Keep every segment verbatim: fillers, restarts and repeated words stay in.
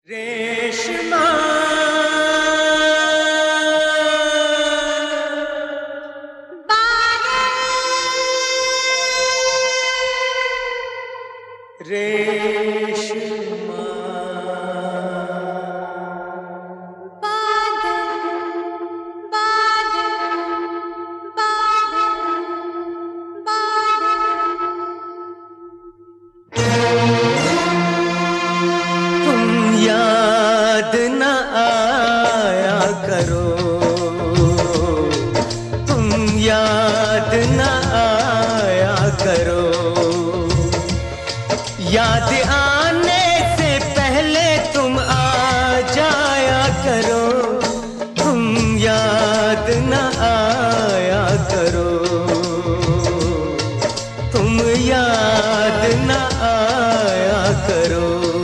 रेशमा रेशमा याद न आया करो, तुम याद न आया करो। याद आने से पहले तुम आ जाया करो, तुम याद न आया करो, तुम याद न आया करो।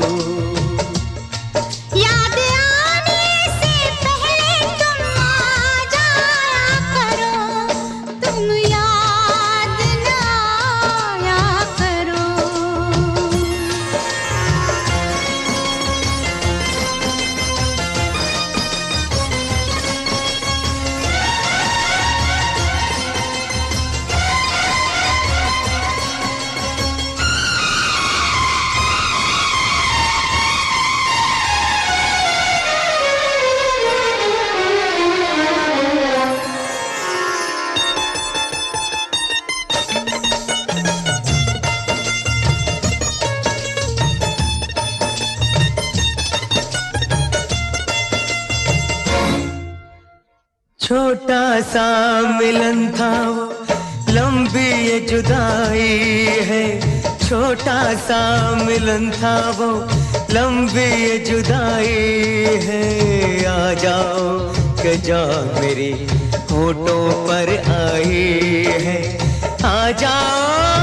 छोटा सा मिलन था वो, लंबी ये जुदाई है। छोटा सा मिलन था वो, लंबी ये जुदाई है। आ जाओ कि जान मेरी होठों पर आई है। आ जाओ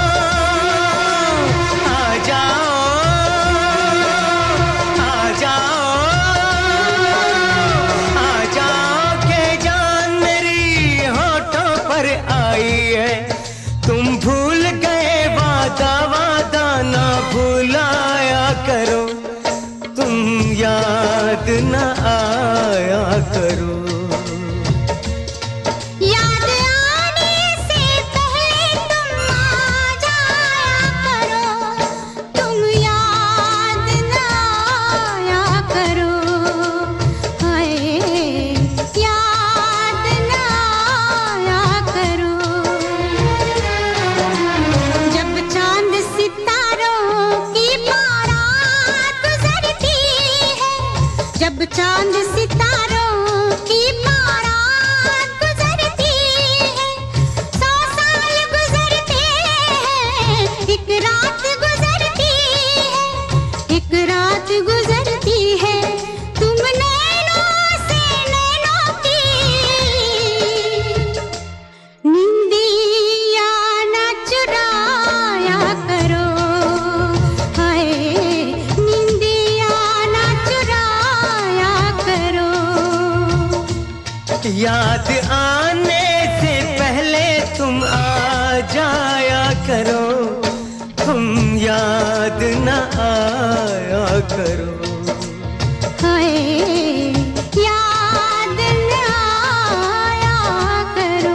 आ जाओ आ जाओ आ जाओ के जान मेरी होठों पर आई है। तुम भूल गए वादा वादा ना भुलाया करो, तुम याद न आया करो। जब चांद सितारों की बारात गुजरती है, सौ साल गुजरते हैं, एक रात गुजरती है, एक रात गुजरती है। तुम नैनों से नैनों की निंदिया न चुराया करो। याद आने से पहले तुम आ जाया करो, तुम याद न आया करो। हाय याद न आया करो।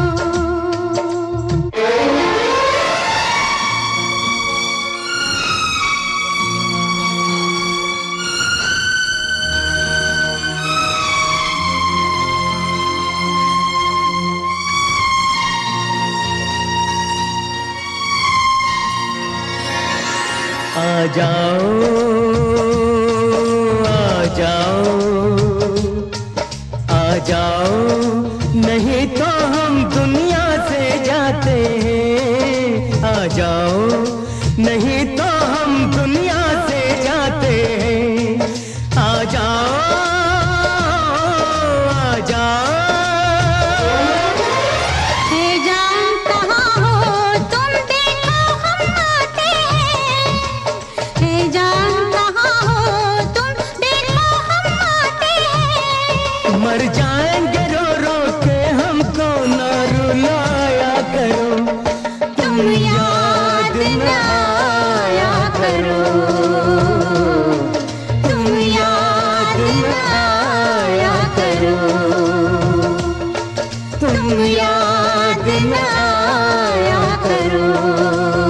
आ जाओ आ जाओ आ जाओ, नहीं तो हम दुनिया से जाते हैं। आ जाओ नहीं तो हम दुनिया से जाते हैं। आ जाओ आ जाओ। जा याद न आया करो।